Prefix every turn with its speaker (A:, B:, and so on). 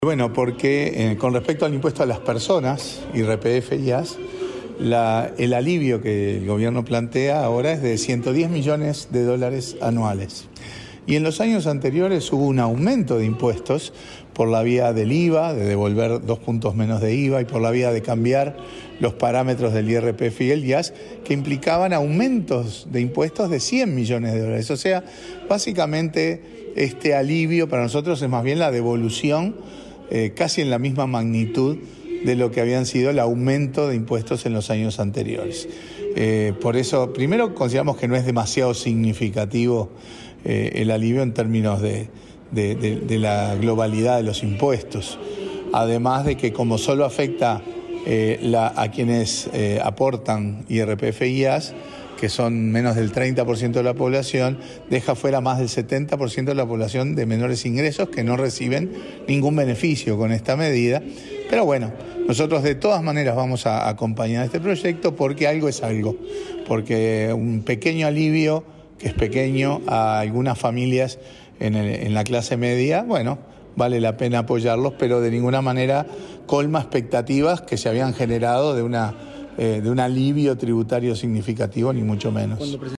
A: Bueno, porque con respecto al impuesto a las personas, IRPF y IAS, el alivio que el gobierno plantea ahora es de $110 millones anuales. Y en los años anteriores hubo un aumento de impuestos por la vía del IVA, de devolver 2 puntos menos de IVA, y por la vía de cambiar los parámetros del IRPF y el IAS, que implicaban aumentos de impuestos de $100 millones. O sea, básicamente este alivio para nosotros es más bien la devolución casi en la misma magnitud de lo que habían sido el aumento de impuestos en los años anteriores. Por eso, primero, consideramos que no es demasiado significativo el alivio en términos de la globalidad de los impuestos. Además de que como solo afecta a quienes aportan IRPF y IAS, que son menos del 30% de la población, deja fuera más del 70% de la población de menores ingresos que no reciben ningún beneficio con esta medida. Pero bueno, nosotros de todas maneras vamos a acompañar este proyecto porque algo es algo, porque un pequeño alivio, que es pequeño a algunas familias en la clase media, bueno, vale la pena apoyarlos, pero de ninguna manera colma expectativas que se habían generado de un alivio tributario significativo, ni mucho menos.